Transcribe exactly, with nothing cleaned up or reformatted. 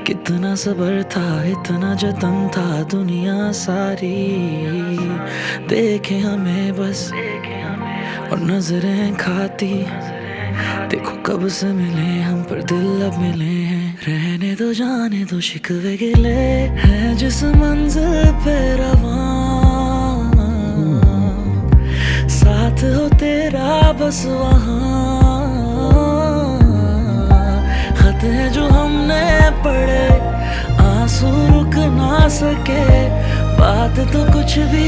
कितना सब्र था, इतना जतन था, दुनिया सारी देखे हमें बस और नजरें खाती। देखो कब से मिले हम पर दिल अब मिले हैं। रहने दो जाने दो शिकवे गिले हैं जिस मंजिल पे रवां, साथ हो तेरा बस वहाँ। खत है जो हमने पढ़े, आंसू रुक ना सके, बात तो कुछ भी